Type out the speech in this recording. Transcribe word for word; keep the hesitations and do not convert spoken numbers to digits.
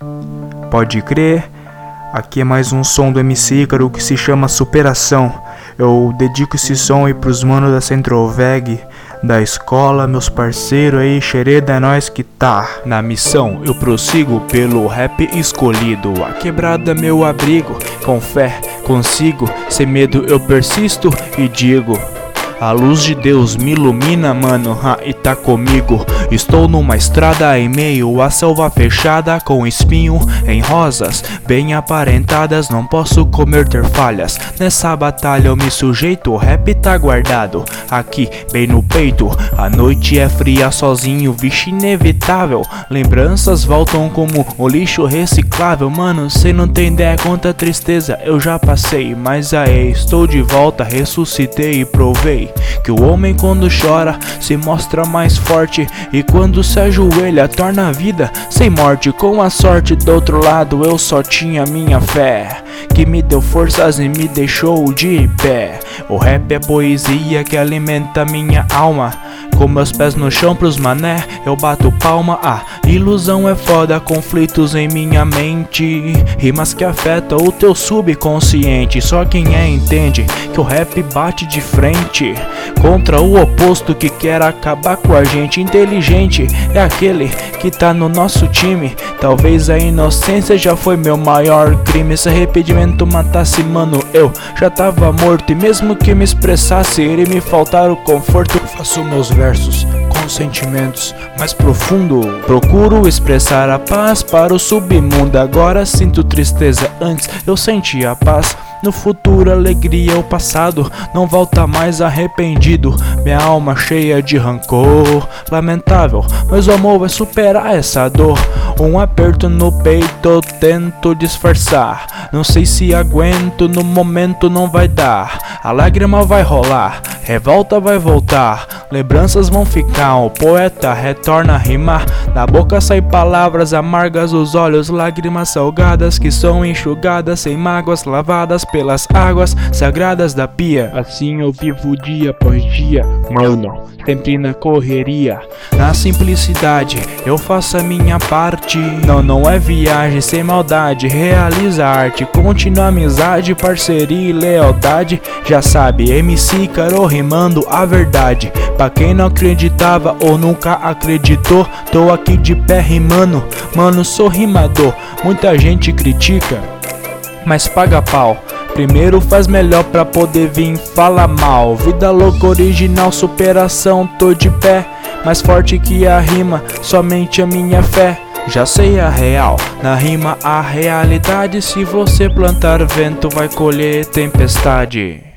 Pode crer. Aqui é mais um som do M C Ícaro que se chama Superação. Eu dedico esse som aí pros manos da Centroveg, da escola, meus parceiros aí, xereda, é nóis que tá. Na missão eu prossigo pelo rap escolhido. A quebrada meu abrigo, com fé consigo, sem medo eu persisto e digo: a luz de Deus me ilumina, mano, ha, e tá comigo. Estou numa estrada em meio à selva fechada, com espinho em rosas bem aparentadas. Não posso cometer falhas, nessa batalha eu me sujeito. O rap tá guardado aqui, bem no peito. A noite é fria sozinho, vixe, inevitável. Lembranças voltam como o lixo reciclável. Mano, cê não tem ideia quanta tristeza eu já passei. Mas aí, estou de volta, ressuscitei e provei que o homem quando chora se mostra mais forte, e quando se ajoelha torna a vida sem morte. Com a sorte do outro lado eu só tinha minha fé, que me deu forças e me deixou de pé. O rap é poesia que alimenta minha alma. Com meus pés no chão pros mané eu bato palma. A ilusão é foda, conflitos em minha mente, rimas que afetam o teu subconsciente. Só quem é entende que o rap bate de frente contra o oposto que quer acabar com a gente. Inteligente é aquele que tá no nosso time. Talvez a inocência já foi meu maior crime. Se arrependimento matasse, mano, eu já tava morto. E mesmo que me expressasse, iria me faltar o conforto. Faço meus versos com sentimentos mais profundo. Procuro expressar a paz para o submundo. Agora sinto tristeza, antes eu sentia paz. No futuro alegria, o passado não volta mais arrependido. Minha alma cheia de rancor, lamentável, mas o amor vai superar essa dor. Um aperto no peito eu tento disfarçar, não sei se aguento, no momento não vai dar. A lágrima vai rolar, revolta vai voltar, lembranças vão ficar. O poeta retorna a rimar, da boca saem palavras amargas, os olhos lágrimas salgadas que são enxugadas sem mágoas, lavadas pelas águas sagradas da pia. Assim eu vivo dia após dia, mano, sempre na correria. Na simplicidade eu faço a minha parte. Não, não é viagem sem maldade, realiza a arte. Continua amizade, parceria e lealdade. Já sabe, M C Ícaro rimando a verdade. Pra quem não acreditava ou nunca acreditou, tô aqui de pé rimando, mano, sou rimador. Muita gente critica, mas paga pau. Primeiro faz melhor pra poder vir falar mal. Vida louca, original, superação, tô de pé. Mais forte que a rima, somente a minha fé. Já sei a real, na rima a realidade. Se você plantar vento vai colher tempestade.